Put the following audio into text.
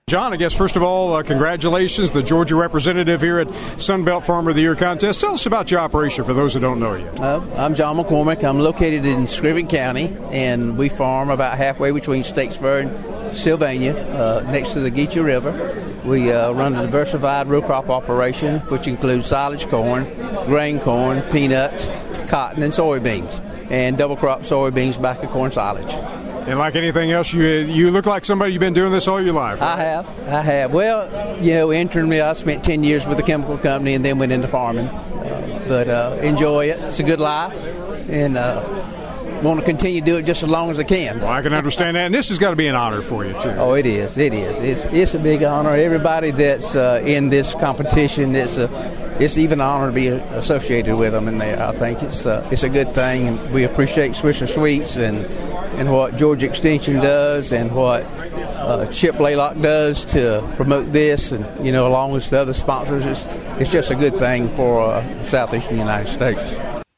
John, I guess first of all, congratulations, the Georgia representative here at Sunbelt Farmer of the Year contest. Tell us about your operation for those who don't know you. I'm John McCormick. I'm located in Scriven County, and we farm about halfway between Statesboro and Sylvania, next to the Geechee River. We run a diversified row crop operation, which includes silage corn, grain corn, peanuts, cotton, and soybeans, and double crop soybeans, back of corn silage. And like anything else, you look like somebody you've been doing this all your life. Right? I have. Well, internally, I spent 10 years with a chemical company and then went into farming. But enjoy it. It's a good life. And want to continue to do it just as long as I can. Well, I can understand that. And this has got to be an honor for you, too. Oh, it is. It's a big honor. Everybody that's in this competition, it's even an honor to be associated with them. And I think it's a good thing. And we appreciate Swisher Sweets and what Georgia Extension does and what Chip Blaylock does to promote this, and along with the other sponsors, it's just a good thing for southeastern United States.